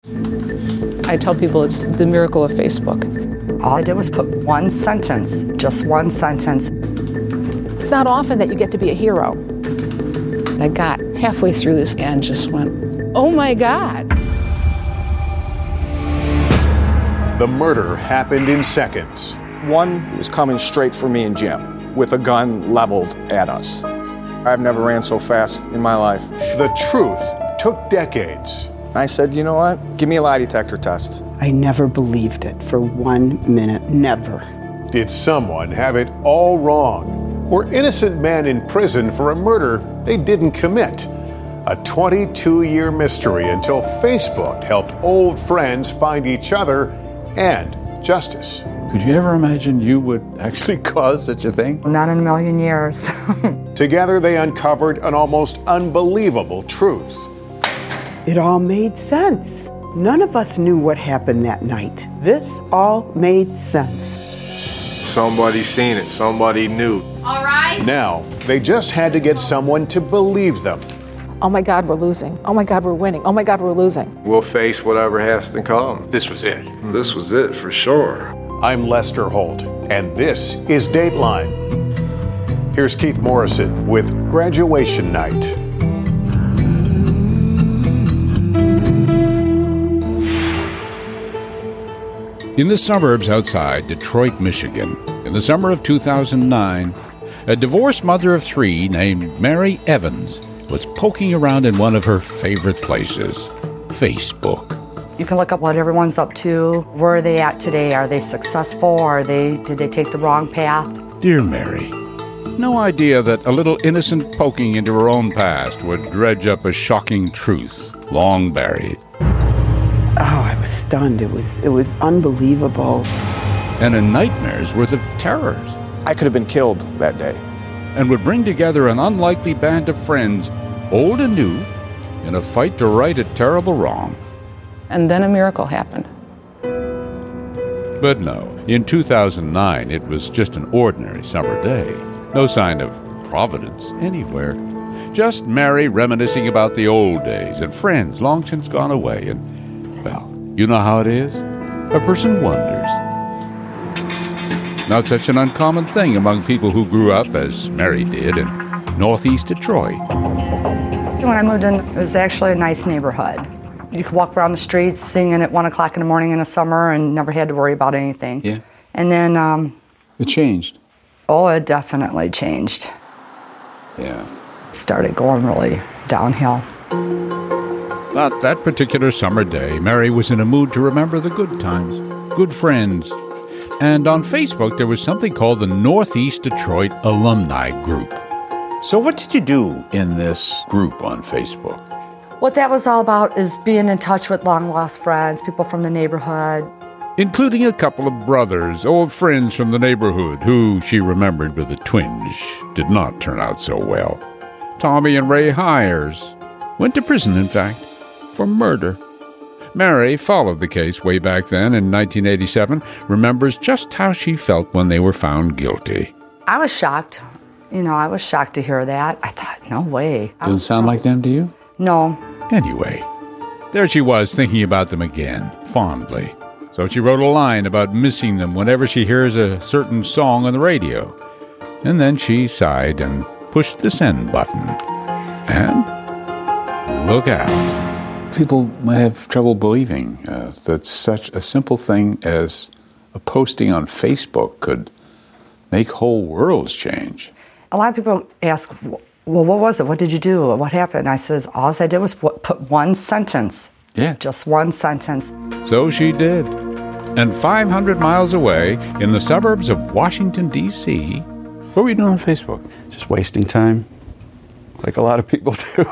I tell people it's the miracle of Facebook. All I did was put one sentence, just one sentence. It's not often that you get to be a hero. I got halfway through this and just went, oh my God. The murder happened in seconds. One was coming straight for me and Jim with a gun leveled at us. I've never ran so fast in my life. The truth took decades. I said, you know what? Give me a lie detector test. I never believed it for 1 minute, never. Did someone have it all wrong? Were innocent men in prison for a murder they didn't commit? A 22-year mystery until Facebook helped old friends find each other and justice. Could you ever imagine you would actually cause such a thing? Not in a million years. Together they uncovered an almost unbelievable truth. It all made sense. None of us knew what happened that night. This all made sense. Somebody seen it. Somebody knew. All right. Now, they just had to get someone to believe them. Oh my God, we're losing. Oh my God, we're winning. Oh my God, we're losing. We'll face whatever has to come. This was it. This was it for sure. I'm Lester Holt, and this is Dateline. Here's Keith Morrison with Graduation Night. In the suburbs outside Detroit, Michigan, in the summer of 2009, a divorced mother of three named Mary Evans was poking around in one of her favorite places, Facebook. You can look up what everyone's up to. Where are they at today? Are they successful? Did they take the wrong path? Dear Mary, no idea that a little innocent poking into her own past would dredge up a shocking truth long buried. Oh, I was stunned. It was unbelievable. And a nightmare's worth of terrors. I could have been killed that day. And would bring together an unlikely band of friends, old and new, in a fight to right a terrible wrong. And then a miracle happened. But no, in 2009, it was just an ordinary summer day. No sign of providence anywhere. Just Mary reminiscing about the old days and friends long since gone away. And, well, you know how it is. A person wonders. Not such an uncommon thing among people who grew up, as Mary did, in northeast Detroit. When I moved in, it was actually a nice neighborhood. You could walk around the streets singing at 1 o'clock in the morning in the summer and never had to worry about anything. Yeah. And then... It changed. Oh, it definitely changed. Yeah. It started going really downhill. But that particular summer day, Mary was in a mood to remember the good times, good friends. And on Facebook, there was something called the Northeast Detroit Alumni Group. So what did you do in this group on Facebook? What that was all about is being in touch with long-lost friends, people from the neighborhood. Including a couple of brothers, old friends from the neighborhood, who she remembered with a twinge did not turn out so well. Tommy and Ray Hires went to prison, in fact, for murder. Mary followed the case way back then in 1987, remembers just how she felt when they were found guilty. I was shocked. I was shocked to hear that. I thought, no way. Doesn't sound like them to you? No. Anyway, there she was thinking about them again, fondly. So she wrote a line about missing them whenever she hears a certain song on the radio. And then she sighed and pushed the send button. And look out. People might have trouble believing that such a simple thing as a posting on Facebook could make whole worlds change. A lot of people ask, well, what was it? What did you do? What happened? I says, all I did was put one sentence. Yeah. Just one sentence. So she did. And 500 miles away, in the suburbs of Washington, D.C., what were you doing on Facebook? Just wasting time, like a lot of people do.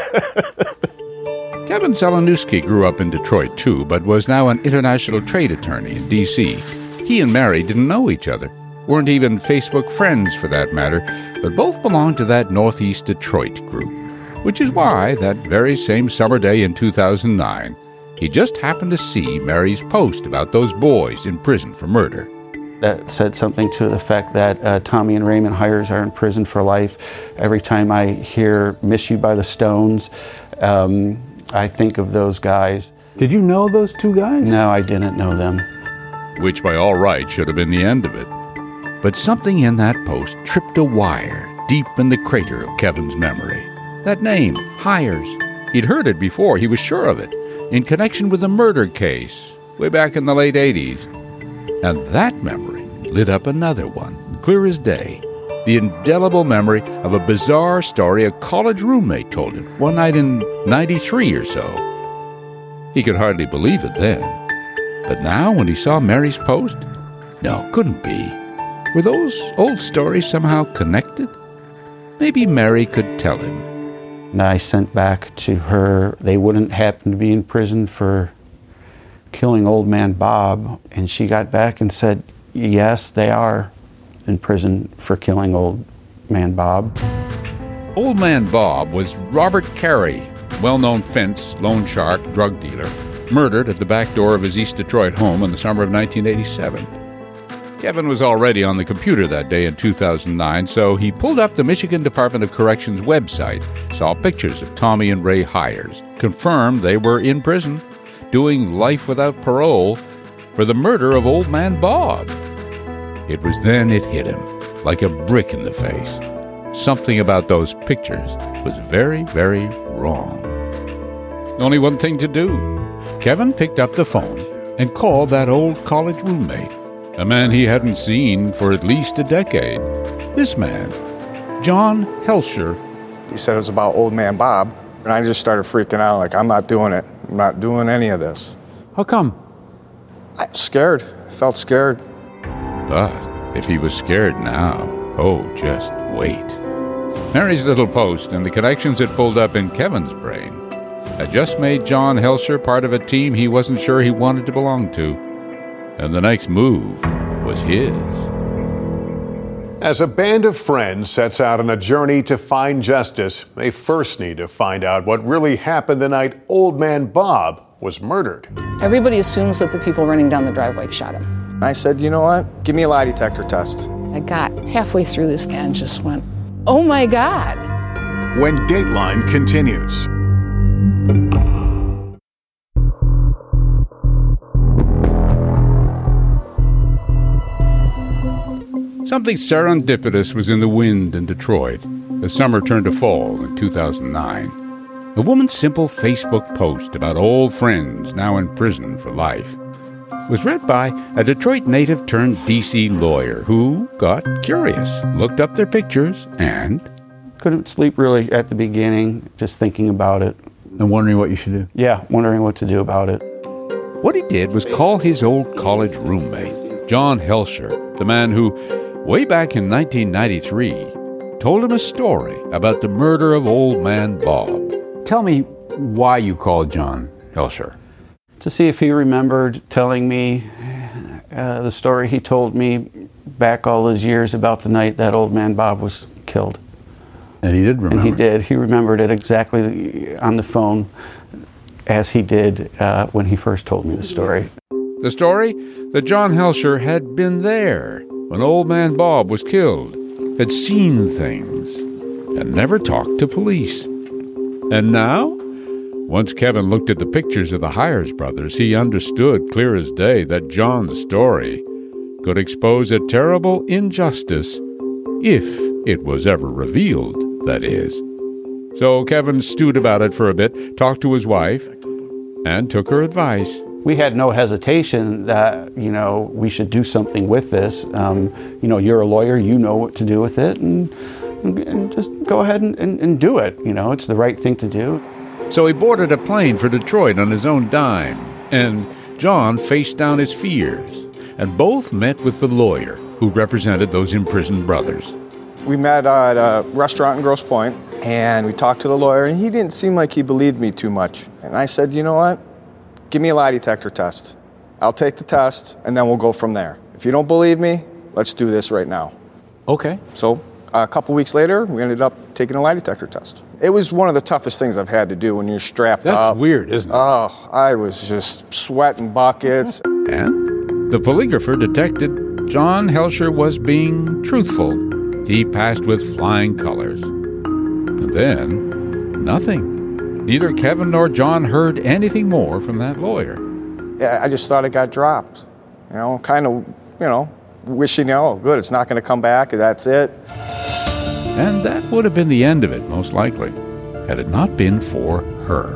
Kevin Zelenowski grew up in Detroit, too, but was now an international trade attorney in D.C. He and Mary didn't know each other, weren't even Facebook friends for that matter, but both belonged to that Northeast Detroit group, which is why, that very same summer day in 2009, he just happened to see Mary's post about those boys in prison for murder. That said something to the fact that Tommy and Raymond Hires are in prison for life. Every time I hear Miss You by the Stones, I think of those guys. Did you know those two guys? No, I didn't know them. Which by all rights should have been the end of it. But something in that post tripped a wire deep in the crater of Kevin's memory. That name, Hires. He'd heard it before, he was sure of it, in connection with a murder case way back in the late 80s. And that memory lit up another one, clear as day. The indelible memory of a bizarre story a college roommate told him one night in 93 or so. He could hardly believe it then. But now, when he saw Mary's post, no, couldn't be. Were those old stories somehow connected? Maybe Mary could tell him. And I sent back to her, they wouldn't happen to be in prison for killing Old Man Bob. And she got back and said, yes, they are in prison for killing Old Man Bob. Old Man Bob was Robert Carey, well-known fence, loan shark, drug dealer, murdered at the back door of his East Detroit home in the summer of 1987. Kevin was already on the computer that day in 2009, so he pulled up the Michigan Department of Corrections website, saw pictures of Tommy and Ray Hires, confirmed they were in prison, doing life without parole for the murder of Old Man Bob. It was then it hit him, like a brick in the face. Something about those pictures was very, very wrong. Only one thing to do. Kevin picked up the phone and called that old college roommate, a man he hadn't seen for at least a decade. This man, John Helsher. He said it was about Old Man Bob, and I just started freaking out, like, I'm not doing it. I'm not doing any of this. How come? I'm scared. I felt scared. But if he was scared now, oh, just wait. Mary's little post and the connections it pulled up in Kevin's brain had just made John Helsher part of a team he wasn't sure he wanted to belong to. And the next move was his. As a band of friends sets out on a journey to find justice, they first need to find out what really happened the night Old Man Bob was murdered. Everybody assumes that the people running down the driveway shot him. I said, you know what? Give me a lie detector test. I got halfway through this and just went, oh my God. When Dateline continues. Something serendipitous was in the wind in Detroit as summer turned to fall in 2009. A woman's simple Facebook post about old friends now in prison for life was read by a Detroit native turned D.C. lawyer who got curious, looked up their pictures, and Couldn't sleep really at the beginning, just thinking about it. And wondering what you should do. Yeah, wondering what to do about it. What he did was call his old college roommate, John Helsher, the man who, way back in 1993, told him a story about the murder of Old Man Bob. Tell me why you called John Helsher. To see if he remembered telling me the story he told me back all those years about the night that Old Man Bob was killed. And he did remember. And he did. He remembered it exactly on the phone as he did when he first told me the story. The story that John Helsher had been there when Old Man Bob was killed, had seen things, and never talked to police. And now, once Kevin looked at the pictures of the Hires brothers, he understood clear as day that John's story could expose a terrible injustice if it was ever revealed, that is. So Kevin stewed about it for a bit, talked to his wife, and took her advice. We had no hesitation that, we should do something with this. You're a lawyer, you know what to do with it, and just go ahead and do it. It's the right thing to do. So he boarded a plane for Detroit on his own dime, and John faced down his fears, and both met with the lawyer who represented those imprisoned brothers. We met at a restaurant in Grosse Pointe, and we talked to the lawyer, and he didn't seem like he believed me too much. And I said, you know what? Give me a lie detector test. I'll take the test, and then we'll go from there. If you don't believe me, let's do this right now. Okay. So a couple weeks later, we ended up taking a lie detector test. It was one of the toughest things I've had to do when you're strapped up. That's weird, isn't it? Oh, I was just sweating buckets. And the polygrapher detected John Helsher was being truthful. He passed with flying colors. And then, nothing. neither Kevin nor John heard anything more from that lawyer. Yeah, I just thought it got dropped. Kind of, wishing, good, it's not going to come back, that's it. And that would have been the end of it, most likely, had it not been for her.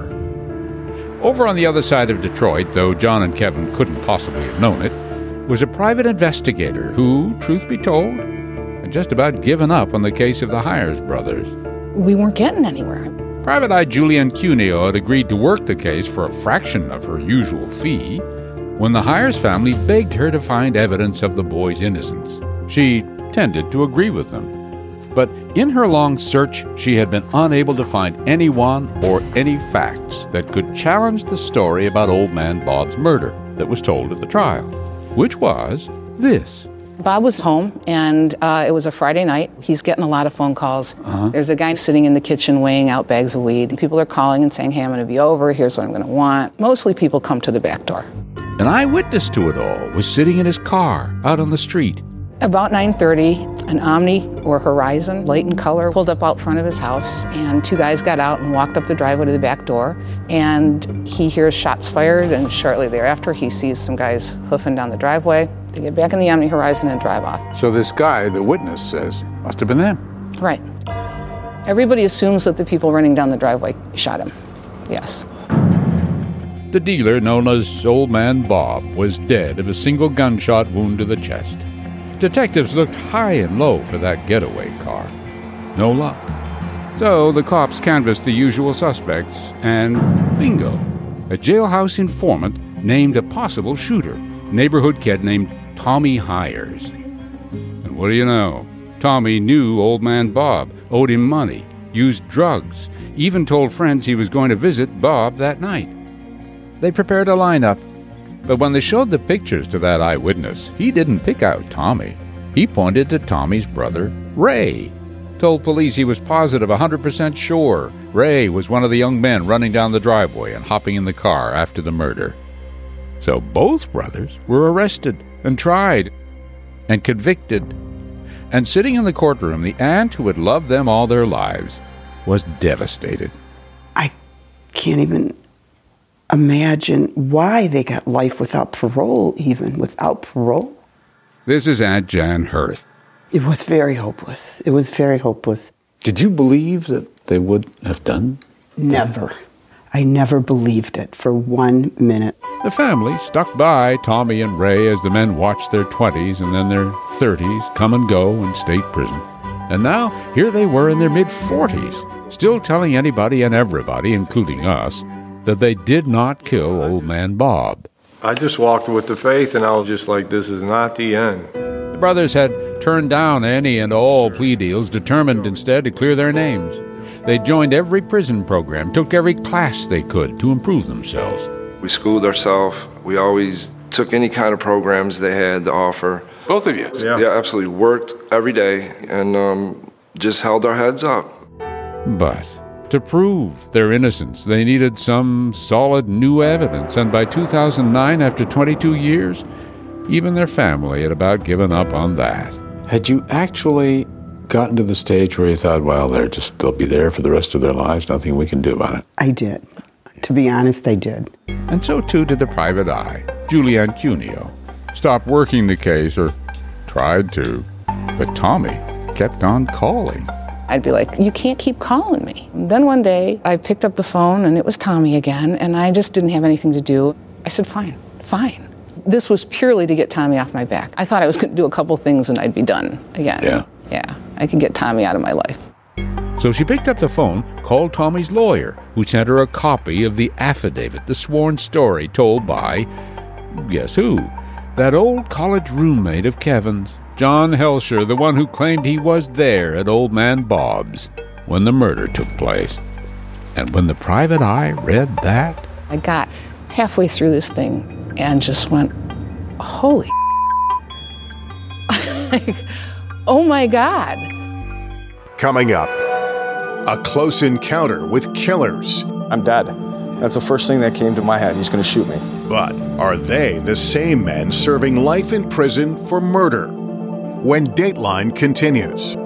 Over on the other side of Detroit, though John and Kevin couldn't possibly have known it, was a private investigator who, truth be told, had just about given up on the case of the Hires brothers. We weren't getting anywhere. Private Eye Julianne Cuneo had agreed to work the case for a fraction of her usual fee when the Hires family begged her to find evidence of the boy's innocence. She tended to agree with them. But in her long search, she had been unable to find anyone or any facts that could challenge the story about Old Man Bob's murder that was told at the trial, which was this. Bob was home, and it was a Friday night. He's getting a lot of phone calls. There's a guy sitting in the kitchen weighing out bags of weed. People are calling and saying, hey, I'm going to be over. Here's what I'm going to want. Mostly people come to the back door. An eyewitness to it all was sitting in his car out on the street. About 9:30, an Omni or Horizon, light in color, pulled up out front of his house, and two guys got out and walked up the driveway to the back door, and he hears shots fired, and shortly thereafter he sees some guys hoofing down the driveway. They get back in the Omni Horizon and drive off. So this guy, the witness, says, must have been them. Right. Everybody assumes that the people running down the driveway shot him. Yes. The dealer, known as Old Man Bob, was dead of a single gunshot wound to the chest. Detectives looked high and low for that getaway car. No luck. So the cops canvassed the usual suspects, and bingo, a jailhouse informant named a possible shooter, neighborhood kid named Tommy Hires. And what do you know? Tommy knew Old Man Bob, owed him money, used drugs, even told friends he was going to visit Bob that night. They prepared a lineup, but when they showed the pictures to that eyewitness, he didn't pick out Tommy. He pointed to Tommy's brother, Ray. Told police he was positive, 100% sure Ray was one of the young men running down the driveway and hopping in the car after the murder. So both brothers were arrested and tried and convicted. And sitting in the courtroom, the aunt who had loved them all their lives was devastated. I can't even imagine why they got life without parole, even without parole. This is Aunt Jan Hirth. It was very hopeless. It was very hopeless. Did you believe that they would have done? Never. I never believed it for 1 minute. The family stuck by Tommy and Ray as the men watched their 20s and then their 30s come and go in state prison. And now, here they were in their mid-40s, still telling anybody and everybody, including us, that they did not kill Old Man Bob. I just walked with the faith, and I was just like, this is not the end. The brothers had turned down any and all plea deals, determined instead to clear their names. They joined every prison program, took every class they could to improve themselves. We schooled ourselves. We always took any kind of programs they had to offer. Both of you? Yeah, absolutely. Worked every day and just held our heads up. But to prove their innocence, they needed some solid new evidence, and by 2009, after 22 years, even their family had about given up on that. Had you actually gotten to the stage where you thought, well, they'll be there for the rest of their lives, nothing we can do about it? I did. To be honest, I did. And so too did the private eye, Julianne Cuneo. Stopped working the case, or tried to, but Tommy kept on calling. I'd be like, you can't keep calling me. And then one day, I picked up the phone, and it was Tommy again, and I just didn't have anything to do. I said, fine. This was purely to get Tommy off my back. I thought I was going to do a couple things, and I'd be done again. Yeah, I could get Tommy out of my life. So she picked up the phone, called Tommy's lawyer, who sent her a copy of the affidavit, the sworn story told by, guess who? That old college roommate of Kevin's, John Helsher, the one who claimed he was there at Old Man Bob's when the murder took place. And when the private eye read that, I got halfway through this thing and just went, holy like, oh my God. Coming up, a close encounter with killers. I'm dead. That's the first thing that came to my head. He's going to shoot me. But are they the same men serving life in prison for murder? When Dateline continues.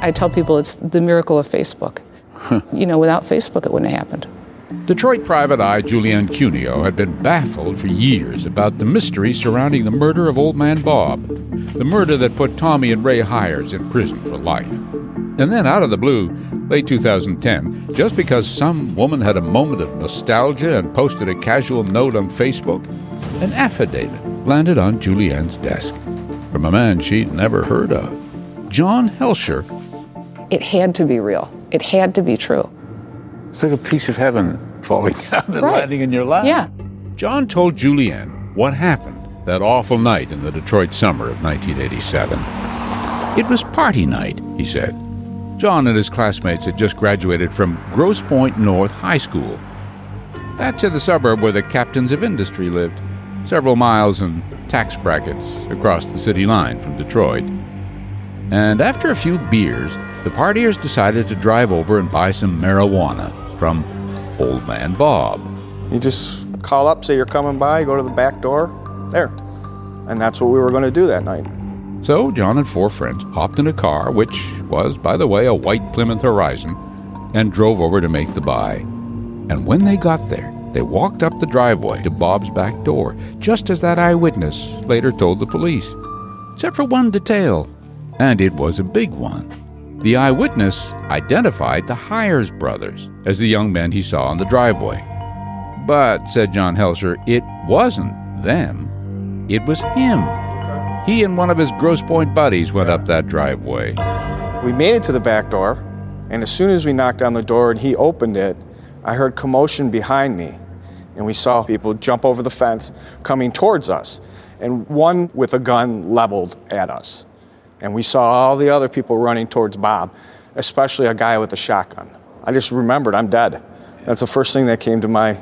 I tell people it's the miracle of Facebook. Without Facebook, it wouldn't have happened. Detroit private eye Julianne Cuneo had been baffled for years about the mystery surrounding the murder of Old Man Bob, the murder that put Tommy and Ray Hires in prison for life. And then, out of the blue, late 2010, just because some woman had a moment of nostalgia and posted a casual note on Facebook, an affidavit landed on Julianne's desk from a man she'd never heard of, John Helsher. It had to be real. It had to be true. It's like a piece of heaven falling down and landing in your lap. Yeah. John told Julianne what happened that awful night in the Detroit summer of 1987. It was party night, he said. John and his classmates had just graduated from Grosse Pointe North High School. That's in the suburb where the captains of industry lived, several miles in tax brackets across the city line from Detroit. And after a few beers, the partiers decided to drive over and buy some marijuana from Old Man Bob. You just call up, say you're coming by, go to the back door, there. And that's what we were going to do that night. So John and 4 friends hopped in a car, which was, by the way, a white Plymouth Horizon, and drove over to make the buy. And when they got there, they walked up the driveway to Bob's back door, just as that eyewitness later told the police. Except for one detail, and it was a big one. The eyewitness identified the Hires brothers as the young men he saw on the driveway. But, said John Helsher, it wasn't them. It was him. He and one of his Grosse Pointe buddies went up that driveway. We made it to the back door, and as soon as we knocked on the door and he opened it, I heard commotion behind me, and we saw people jump over the fence coming towards us, and one with a gun leveled at us. And we saw all the other people running towards Bob, especially a guy with a shotgun. I just remembered I'm dead. That's the first thing that came to my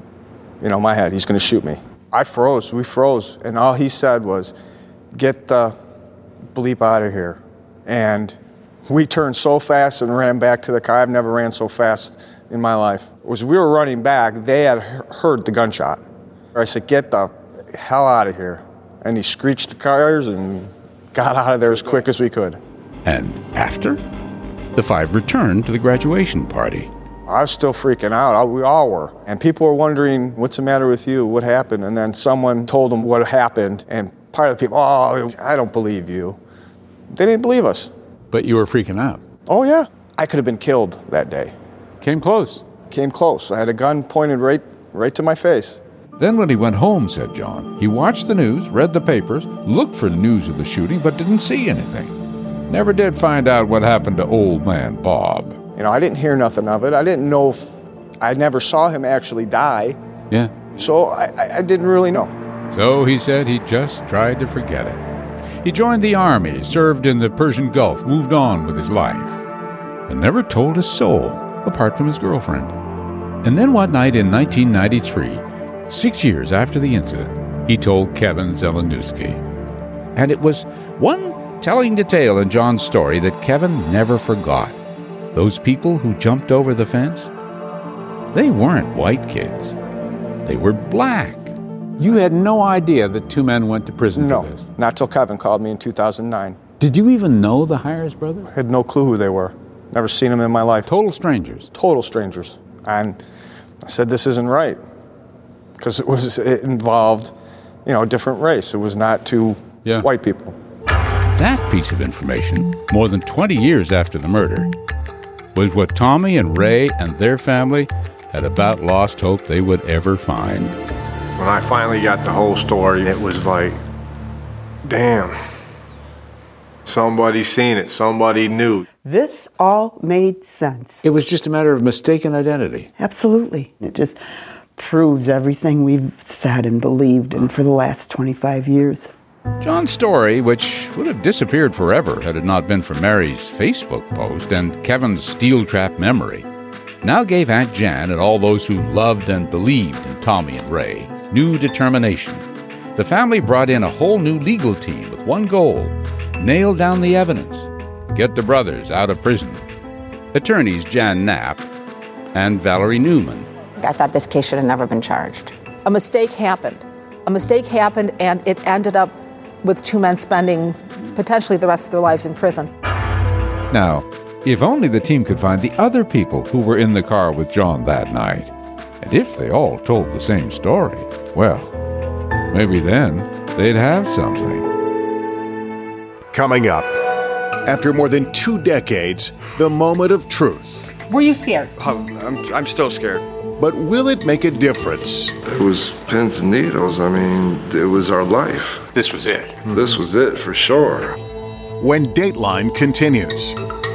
head. He's going to shoot me. I froze. We froze. And all he said was, "Get the bleep out of here." And we turned so fast and ran back to the car. I've never ran so fast in my life. As we were running back, they had heard the gunshot. I said, "Get the hell out of here." And he screeched the tires and got out of there as quick as we could. And after, the 5 returned to the graduation party. I was still freaking out. We all were. And people were wondering, "What's the matter with you? What happened?" And then someone told them what happened. And part of the people, "Oh, I don't believe you." They didn't believe us. But you were freaking out. Oh, yeah. I could have been killed that day. Came close. Came close. I had a gun pointed right to my face. Then when he went home, said John, he watched the news, read the papers, looked for news of the shooting, but didn't see anything. Never did find out what happened to Old Man Bob. I didn't hear nothing of it. I didn't know if I never saw him actually die. Yeah. So I didn't really know. So he said he just tried to forget it. He joined the army, served in the Persian Gulf, moved on with his life, and never told a soul apart from his girlfriend. And then one night in 1993, 6 years after the incident, he told Kevin Zelenowski. And it was one telling detail in John's story that Kevin never forgot. Those people who jumped over the fence, they weren't white kids. They were black. You had no idea that 2 men went to prison for this? No, not till Kevin called me in 2009. Did you even know the Hires brothers? I had no clue who they were. Never seen them in my life. Total strangers? Total strangers. And I said, this isn't right. Because it involved, a different race. It was not 2 white people. That piece of information, more than 20 years after the murder, was what Tommy and Ray and their family had about lost hope they would ever find. When I finally got the whole story, it was like, damn, somebody seen it, somebody knew. This all made sense. It was just a matter of mistaken identity. Absolutely. It just proves everything we've said and believed in for the last 25 years. John's story, which would have disappeared forever had it not been for Mary's Facebook post and Kevin's steel-trap memory, now gave Aunt Jan and all those who loved and believed in Tommy and Ray new determination. The family brought in a whole new legal team with one goal: nail down the evidence, get the brothers out of prison. Attorneys Jan Knapp and Valerie Newman. I thought this case should have never been charged. A mistake happened. A mistake happened, and it ended up with 2 men spending potentially the rest of their lives in prison. Now, if only the team could find the other people who were in the car with John that night. And if they all told the same story, well, maybe then they'd have something. Coming up, after more than 2 decades, the moment of truth. Were you scared? I'm still scared. But will it make a difference? It was pins and needles. I mean, it was our life. This was it. This was it for sure. When Dateline continues.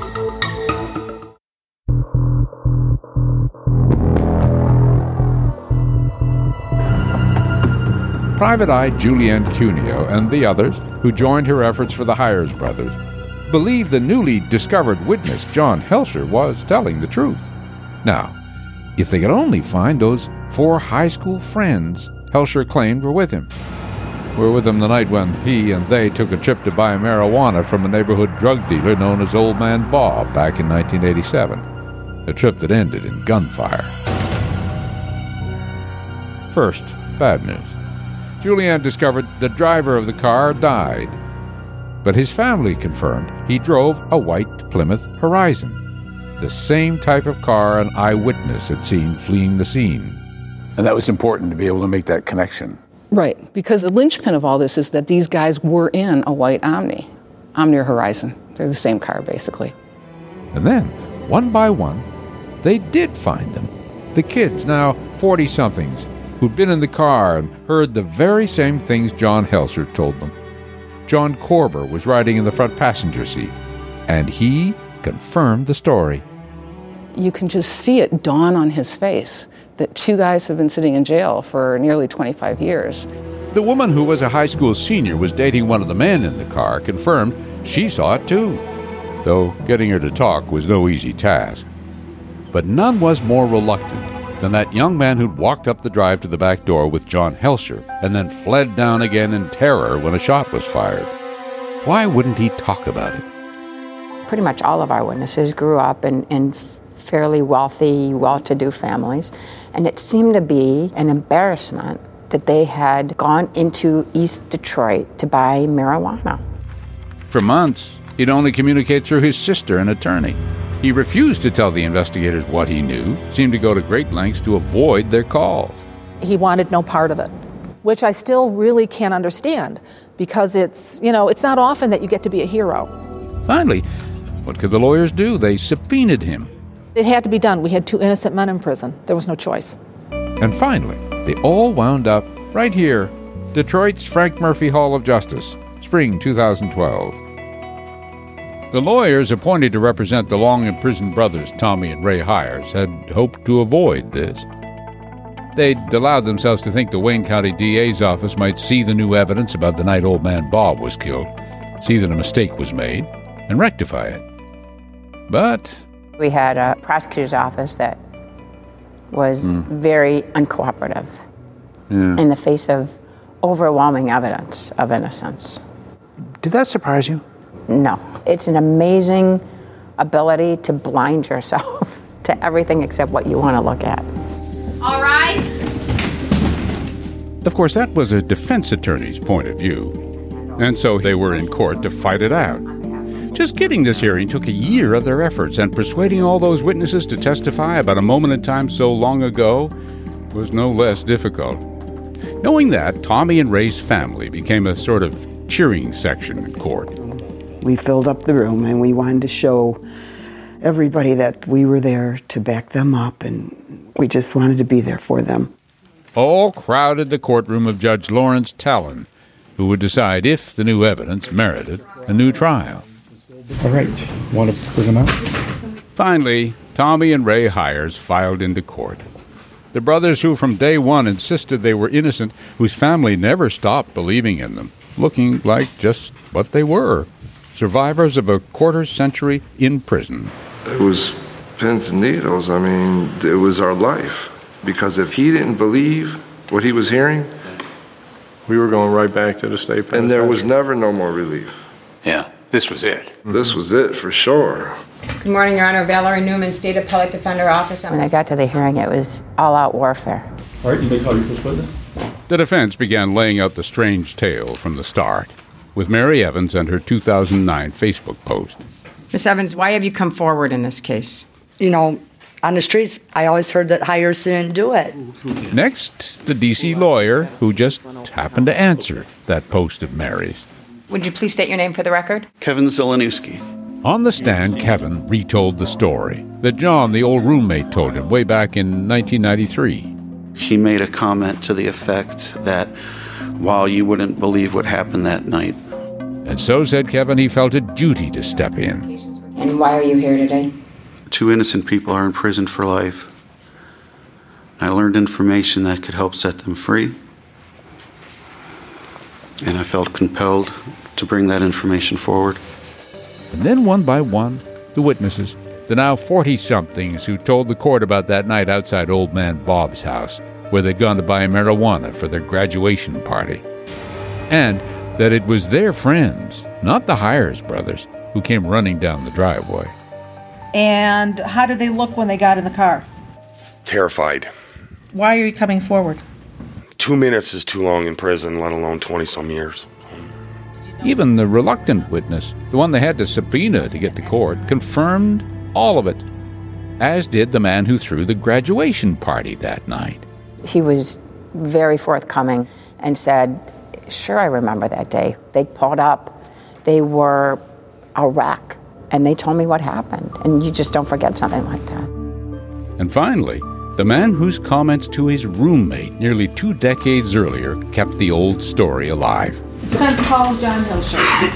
Private Eye Julianne Cuneo and the others who joined her efforts for the Hires brothers believed the newly discovered witness, John Helsher, was telling the truth. Now, if they could only find those 4 high school friends Helsher claimed were with him. Were with him the night when he and they took a trip to buy marijuana from a neighborhood drug dealer known as Old Man Bob back in 1987. A trip that ended in gunfire. First, bad news. Julianne discovered the driver of the car died, but his family confirmed he drove a white Plymouth Horizon, the same type of car an eyewitness had seen fleeing the scene. And that was important to be able to make that connection. Right, because the linchpin of all this is that these guys were in a white Omni or Horizon. They're the same car, basically. And then, one by one, they did find them. The kids, now 40-somethings, who'd been in the car and heard the very same things John Helsher told them. John Korber was riding in the front passenger seat, and he confirmed the story. You can just see it dawn on his face that 2 guys have been sitting in jail for nearly 25 years. The woman who was a high school senior was dating one of the men in the car confirmed she saw it too, though getting her to talk was no easy task. But none was more reluctant than that young man who'd walked up the drive to the back door with John Helsher and then fled down again in terror when a shot was fired. Why wouldn't he talk about it? Pretty much all of our witnesses grew up in fairly wealthy, well-to-do families, and it seemed to be an embarrassment that they had gone into East Detroit to buy marijuana. For months, he'd only communicate through his sister, an attorney. He refused to tell the investigators what he knew, seemed to go to great lengths to avoid their calls. He wanted no part of it, which I still really can't understand, because it's not often that you get to be a hero. Finally, what could the lawyers do? They subpoenaed him. It had to be done. We had 2 innocent men in prison. There was no choice. And finally, they all wound up right here, Detroit's Frank Murphy Hall of Justice, spring 2012. The lawyers appointed to represent the long-imprisoned brothers, Tommy and Ray Hires, had hoped to avoid this. They'd allowed themselves to think the Wayne County DA's office might see the new evidence about the night Old Man Bob was killed, see that a mistake was made, and rectify it. But We had a prosecutor's office that was very uncooperative in the face of overwhelming evidence of innocence. Did that surprise you? No. It's an amazing ability to blind yourself to everything except what you want to look at. All rise. Of course, that was a defense attorney's point of view, and so they were in court to fight it out. Just getting this hearing took a year of their efforts, and persuading all those witnesses to testify about a moment in time so long ago was no less difficult. Knowing that, Tommy and Ray's family became a sort of cheering section in court. We filled up the room, and we wanted to show everybody that we were there to back them up, and we just wanted to be there for them. All crowded the courtroom of Judge Lawrence Talon, who would decide if the new evidence merited a new trial. All right, want to bring them out? Finally, Tommy and Ray Hires filed into court. The brothers who from day one insisted they were innocent, whose family never stopped believing in them, looking like just what they were, survivors of a quarter-century in prison. It was pins and needles. I mean, it was our life. Because if he didn't believe what he was hearing, we were going right back to the state penitentiary. And there was never no more relief. Yeah, this was it. This was it for sure. Good morning, Your Honor. Valerie Newman, State Appellate Defender Office. When I got to the hearing, it was all-out warfare. All right, you may call your first witness. The defense began laying out the strange tale from the start, with Mary Evans and her 2009 Facebook post. Ms. Evans, why have you come forward in this case? On the streets, I always heard that Hires didn't do it. Next, the D.C. lawyer who just happened to answer that post of Mary's. Would you please state your name for the record? Kevin Zelenewski. On the stand, Kevin retold the story that John, the old roommate, told him way back in 1993. He made a comment to the effect that, while you wouldn't believe what happened that night. And so, said Kevin, he felt a duty to step in. And why are you here today? 2 innocent people are in prison for life. I learned information that could help set them free. And I felt compelled to bring that information forward. And then one by one, the witnesses, the now 40-somethings who told the court about that night outside Old Man Bob's house, where they'd gone to buy marijuana for their graduation party. And that it was their friends, not the Hires brothers, who came running down the driveway. And how did they look when they got in the car? Terrified. Why are you coming forward? 2 minutes is too long in prison, let alone 20-some years. Even the reluctant witness, the one they had to subpoena to get to court, confirmed all of it, as did the man who threw the graduation party that night. He was very forthcoming and said, sure, I remember that day. They pulled up. They were a wreck. And they told me what happened. And you just don't forget something like that. And finally, the man whose comments to his roommate nearly 2 decades earlier kept the old story alive. Defense calls John Hilscher.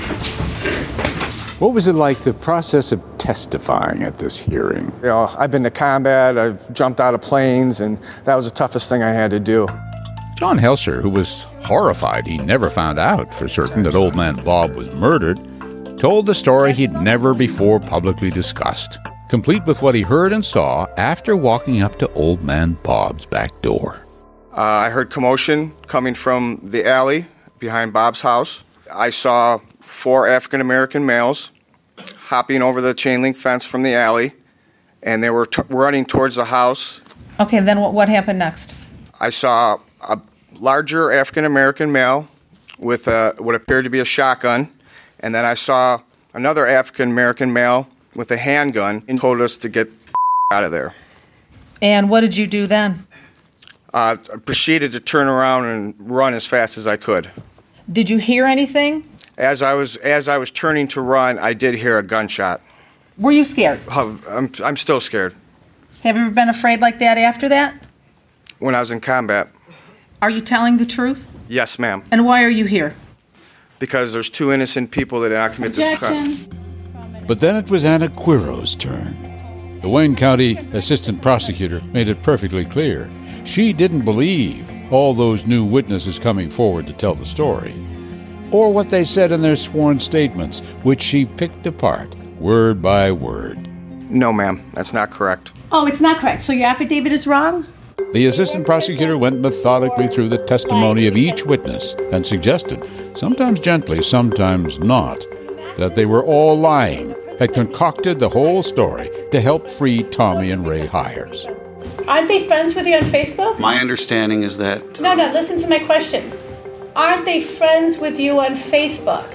What was it like, the process of testifying at this hearing? I've been to combat, I've jumped out of planes, and that was the toughest thing I had to do. John Hilscher, who was horrified he never found out for certain that Old Man Bob was murdered, told the story he'd never before publicly discussed, complete with what he heard and saw after walking up to Old Man Bob's back door. I heard commotion coming from the alley behind Bob's house. I saw 4 African-American males hopping over the chain link fence from the alley, and they were running towards the house. Okay, then what happened next? I saw a larger African-American male with what appeared to be a shotgun. And then I saw another African-American male with a handgun and told us to get out of there. And what did you do then? I proceeded to turn around and run as fast as I could. Did you hear anything? As I was turning to run, I did hear a gunshot. Were you scared? I'm still scared. Have you ever been afraid like that after that? When I was in combat. Are you telling the truth? Yes, ma'am. And why are you here? Because there's 2 innocent people that did not commit this crime. But then it was Anna Quiro's turn. The Wayne County assistant prosecutor made it perfectly clear she didn't believe all those new witnesses coming forward to tell the story, or what they said in their sworn statements, which she picked apart word by word. No, ma'am, that's not correct. Oh, it's not correct. So your affidavit is wrong? The assistant prosecutor went methodically through the testimony of each witness and suggested, sometimes gently, sometimes not, that they were all lying, had concocted the whole story to help free Tommy and Ray Hires. Aren't they friends with you on Facebook? My understanding is that... No, listen to my question. Aren't they friends with you on Facebook?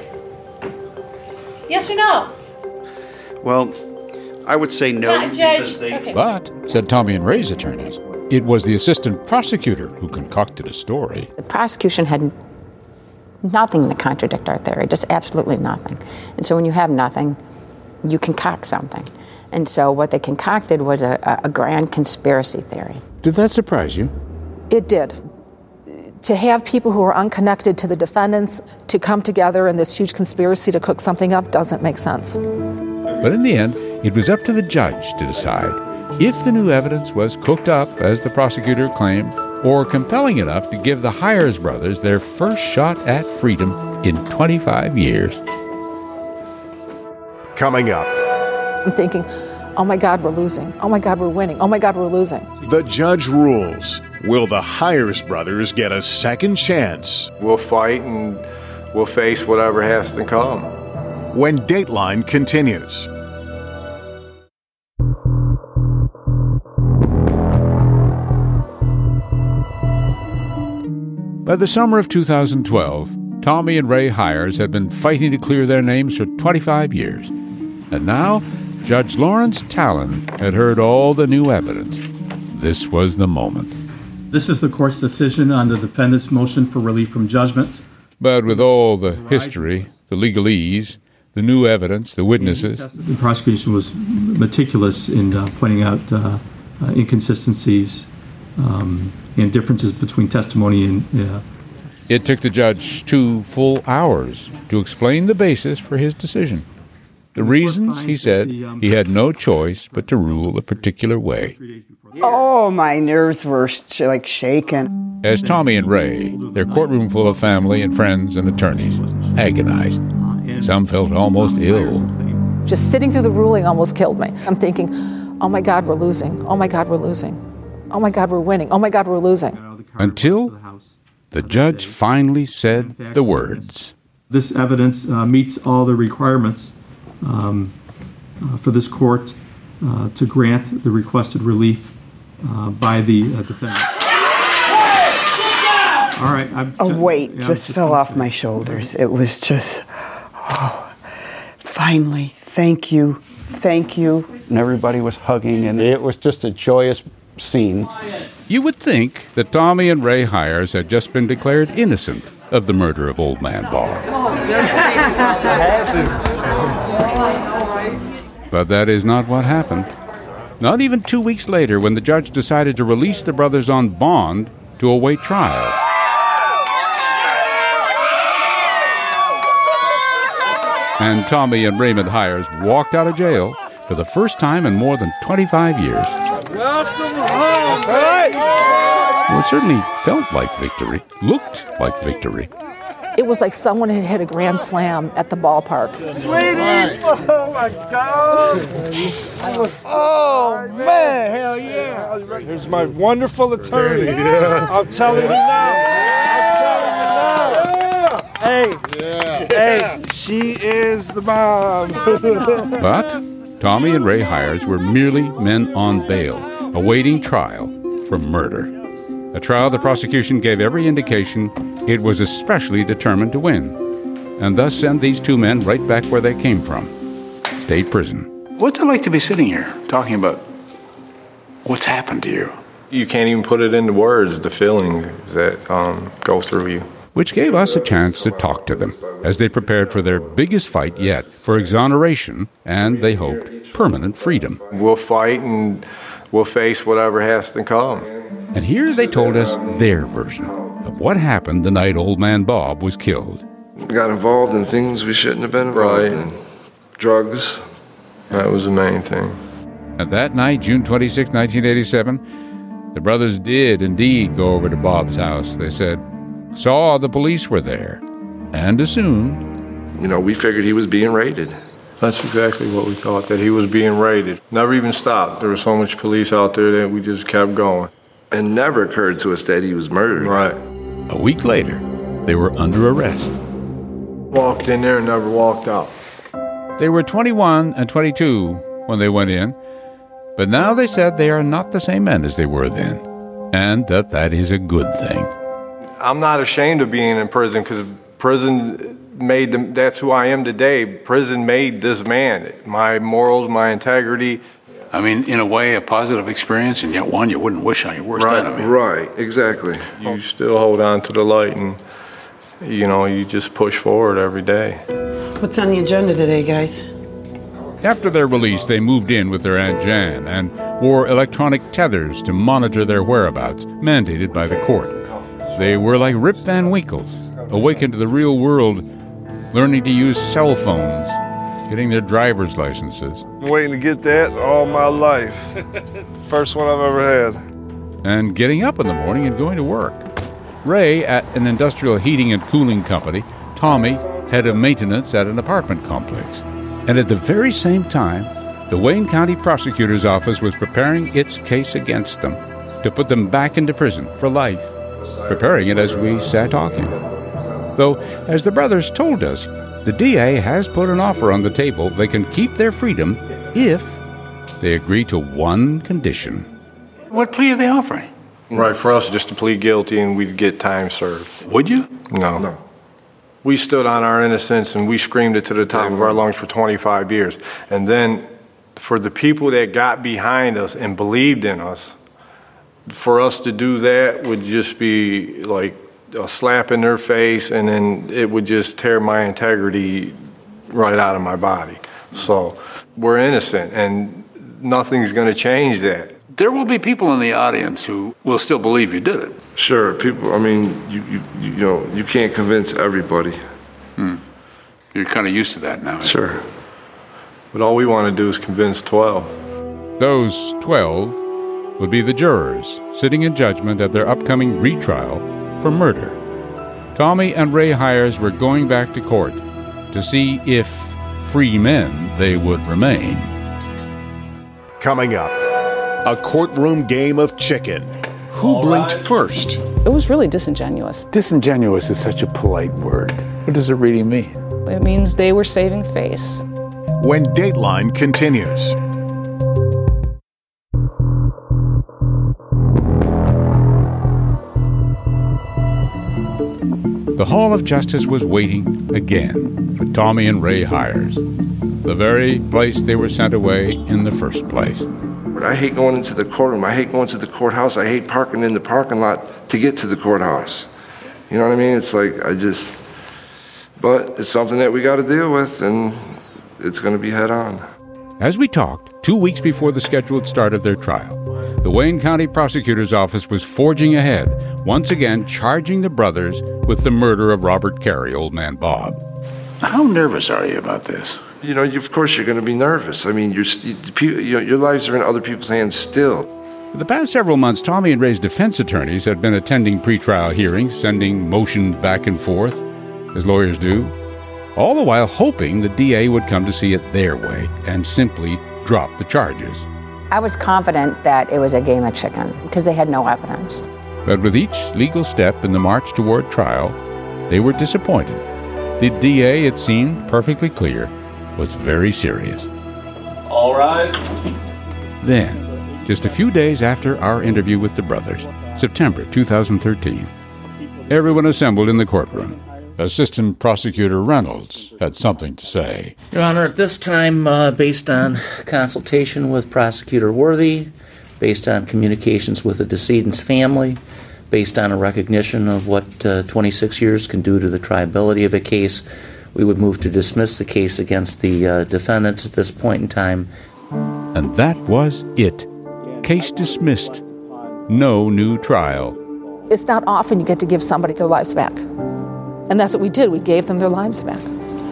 Yes or no? Well, I would say no. Judge, But, said Tommy and Ray's attorneys, it was the assistant prosecutor who concocted a story. The prosecution had nothing to contradict our theory, just absolutely nothing. And so when you have nothing, you concoct something. And so what they concocted was a grand conspiracy theory. Did that surprise you? It did. To have people who are unconnected to the defendants to come together in this huge conspiracy to cook something up doesn't make sense. But in the end, it was up to the judge to decide if the new evidence was cooked up, as the prosecutor claimed, or compelling enough to give the Hires brothers their first shot at freedom in 25 years. Coming up. I'm thinking, oh my God, we're losing. Oh my God, we're winning. Oh my God, we're losing. The judge rules. Will the Hires brothers get a second chance? We'll fight and we'll face whatever has to come. When Dateline continues. By the summer of 2012, Tommy and Ray Hires had been fighting to clear their names for 25 years. And now, Judge Lawrence Talon had heard all the new evidence. This was the moment. This is the court's decision on the defendant's motion for relief from judgment. But with all the history, the legalese, the new evidence, the witnesses, the prosecution was meticulous in pointing out inconsistencies and differences between testimony and... It took the judge 2 full hours to explain the basis for his decision. The reasons, he said, he had no choice but to rule a particular way. Oh, my nerves were like shaking. As Tommy and Ray, their courtroom full of family and friends and attorneys, agonized. Some felt almost ill. Just sitting through the ruling almost killed me. I'm thinking, oh my God, we're losing. Oh my God, we're losing. Oh my God, we're winning. Oh my God, we're losing. Until the judge finally said the words. This evidence meets all the requirements for this court to grant the requested relief by the defendant. All right. A weight just fell off my shoulders. It was just, finally, thank you. Thank you. And everybody was hugging, and it was just a joyous scene. You would think that Tommy and Ray Hires had just been declared innocent of the murder of Old Man Bob. But that is not what happened. Not even 2 weeks later, when the judge decided to release the brothers on bond to await trial. And Tommy and Raymond Hires walked out of jail for the first time in more than 25 years. Welcome home, Well, it certainly felt like victory, looked like victory. It was like someone had hit a grand slam at the ballpark. Sweetie! Oh, my God! Oh, man, hell yeah! Here's my wonderful attorney. Yeah. I'm telling you now. Hey, she is the mom. But Tommy and Ray Hires were merely men on bail, awaiting trial for murder. A trial the prosecution gave every indication it was especially determined to win, and thus send these two men right back where they came from, state prison. What's it like to be sitting here talking about what's happened to you? You can't even put it into words, the feelings that go through you. Which gave us a chance to talk to them as they prepared for their biggest fight yet for exoneration and, they hoped, permanent freedom. We'll fight and we'll face whatever has to come. And here they told us their version of what happened the night Old Man Bob was killed. We got involved in things we shouldn't have been involved in. Drugs. That was the main thing. And that night, June 26, 1987, the brothers did indeed go over to Bob's house. They said, saw the police were there, and assumed... we figured he was being raided. That's exactly what we thought, that he was being raided. Never even stopped. There was so much police out there that we just kept going. And never occurred to us that he was murdered. Right. A week later, they were under arrest. Walked in there and never walked out. They were 21 and 22 when they went in, but now they said they are not the same men as they were then, and that is a good thing. I'm not ashamed of being in prison because prison made them. That's who I am today. Prison made this man. My morals, my integrity. I mean, in a way, a positive experience, and yet one you wouldn't wish on your worst enemy. Right, exactly. You still hold on to the light, and you just push forward every day. What's on the agenda today, guys? After their release, they moved in with their Aunt Jan and wore electronic tethers to monitor their whereabouts, mandated by the court. They were like Rip Van Winkles, awakened to the real world, learning to use cell phones, getting their driver's licenses. I'm waiting to get that all my life. First one I've ever had. And getting up in the morning and going to work. Ray at an industrial heating and cooling company, Tommy, head of maintenance at an apartment complex. And at the very same time, the Wayne County Prosecutor's Office was preparing its case against them to put them back into prison for life, preparing it as we sat talking. Though, as the brothers told us, the DA has put an offer on the table. They can keep their freedom if they agree to one condition. What plea are they offering? Right, for us just to plead guilty and we'd get time served. Would you? No. We stood on our innocence and we screamed it to the top of our lungs for 25 years. And then for the people that got behind us and believed in us, for us to do that would just be like a slap in their face, and then it would just tear my integrity right out of my body. So we're innocent, and nothing's going to change that. There will be people in the audience who will still believe you did it. Sure, people. I mean, you know, you can't convince everybody. You're kind of used to that now. Sure. But all we want to do is convince 12. Those 12 would be the jurors sitting in judgment at their upcoming retrial for murder. Tommy and Ray Hyers were going back to court to see if free men they would remain. Coming up, a courtroom game of chicken. Who blinked first? It was really disingenuous. Disingenuous is such a polite word. What does it really mean? It means they were saving face. When Dateline continues. The Hall of Justice was waiting again for Tommy and Ray Hyers, the very place they were sent away in the first place. I hate going into the courtroom. I hate going to the courthouse. I hate parking in the parking lot to get to the courthouse. You know what I mean? It's like, but it's something that we got to deal with, and it's going to be head on. As we talked, 2 weeks before the scheduled start of their trial, the Wayne County Prosecutor's Office was forging ahead, once again charging the brothers with the murder of Robert Carey, Old Man Bob. How nervous are you about this? You know, of course you're going to be nervous. I mean, your lives are in other people's hands still. For the past several months, Tommy and Ray's defense attorneys had been attending pretrial hearings, sending motions back and forth, as lawyers do, all the while hoping the DA would come to see it their way and simply drop the charges. I was confident that it was a game of chicken because they had no evidence. But with each legal step in the march toward trial, they were disappointed. The DA, it seemed perfectly clear, was very serious. All rise. Then, just a few days after our interview with the brothers, September 2013, everyone assembled in the courtroom. Assistant Prosecutor Reynolds had something to say. Your Honor, at this time, based on consultation with Prosecutor Worthy, based on communications with the decedent's family, based on a recognition of what 26 years can do to the triability of a case, we would move to dismiss the case against the defendants at this point in time. And that was it. Case dismissed. No new trial. It's not often you get to give somebody their lives back. And that's what we did. We gave them their lives back.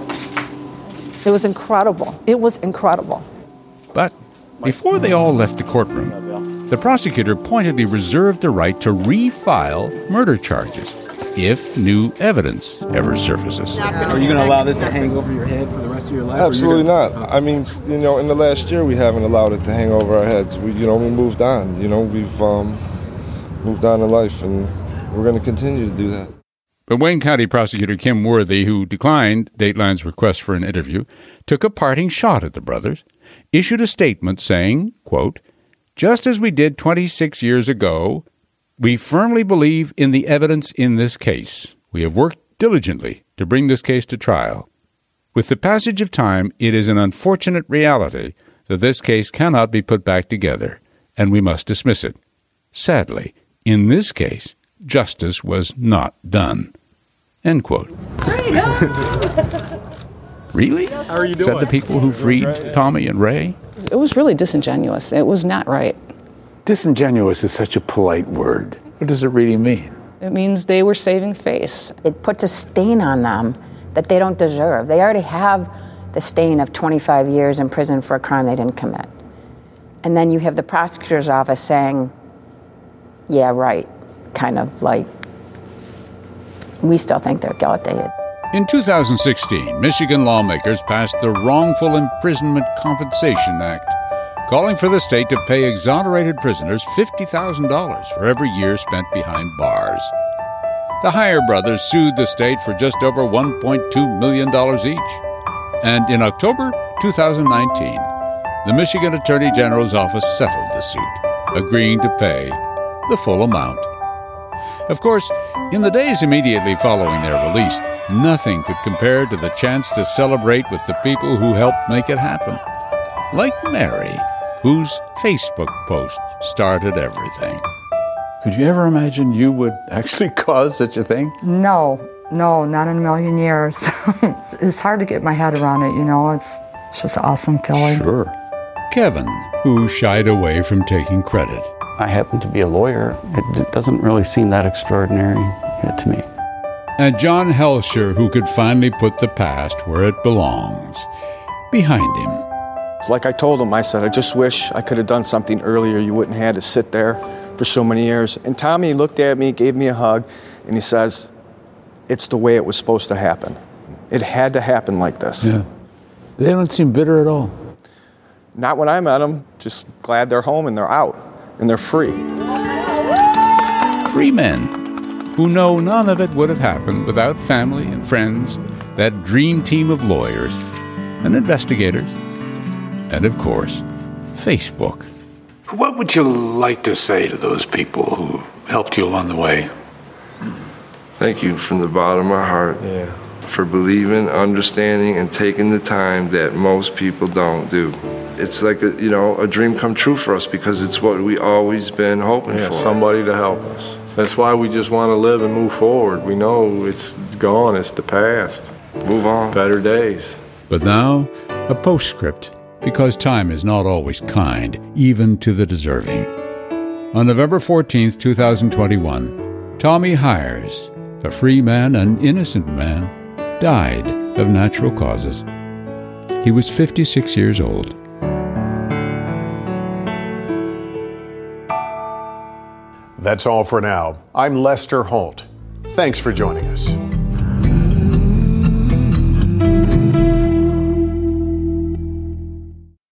It was incredible. It was incredible. But before they all left the courtroom, the prosecutor pointedly reserved the right to refile murder charges if new evidence ever surfaces. Are you going to allow this to hang over your head for the rest of your life? Absolutely not. I mean, you know, in the last year we haven't allowed it to hang over our heads. We moved on. You know, we've moved on in life, and we're going to continue to do that. But Wayne County Prosecutor Kim Worthy, who declined Dateline's request for an interview, took a parting shot at the brothers, issued a statement saying, quote, "Just as we did 26 years ago, we firmly believe in the evidence in this case. We have worked diligently to bring this case to trial. With the passage of time, it is an unfortunate reality that this case cannot be put back together, and we must dismiss it. Sadly, in this case, justice was not done." End quote. Really? How are you doing? Said the people who freed Tommy and Ray. It was really disingenuous. It was not right. Disingenuous is such a polite word. What does it really mean? It means they were saving face. It puts a stain on them that they don't deserve. They already have the stain of 25 years in prison for a crime they didn't commit. And then you have the prosecutor's office saying, yeah, right, kind of like, we still think they're guilty. In 2016, Michigan lawmakers passed the Wrongful Imprisonment Compensation Act, calling for the state to pay exonerated prisoners $50,000 for every year spent behind bars. The Hyer brothers sued the state for just over $1.2 million each. And in October 2019, the Michigan Attorney General's office settled the suit, agreeing to pay the full amount. Of course, in the days immediately following their release, Nothing could compare to the chance to celebrate with the people who helped make it happen. Like Mary, whose Facebook post started everything. Could you ever imagine you would actually cause such a thing? No, not in a million years. It's hard to get my head around it, you know. It's just an awesome feeling. Sure. Kevin, who shied away from taking credit. I happen to be a lawyer. It doesn't really seem that extraordinary to me. And John Helsher, who could finally put the past where it belongs, behind him. It's like I told him, I said, I just wish I could have done something earlier. You wouldn't have had to sit there for so many years. And Tommy looked at me, gave me a hug, and he says, it's the way it was supposed to happen. It had to happen like this. Yeah. They don't seem bitter at all. Not when I met them, just glad they're home and they're out and they're free. Free men who know none of it would have happened without family and friends, that dream team of lawyers and investigators, and of course, Facebook. What would you like to say to those people who helped you along the way? Thank you from the bottom of my heart for believing, understanding, and taking the time that most people don't do. It's like a dream come true for us because it's what we always been hoping for. Somebody to help us. That's why we just want to live and move forward. We know it's gone, it's the past. Move on. Better days. But now, a postscript, because time is not always kind, even to the deserving. On November 14th, 2021, Tommy Hires, a free man, an innocent man, died of natural causes. He was 56 years old. That's all for now. I'm Lester Holt. Thanks for joining us.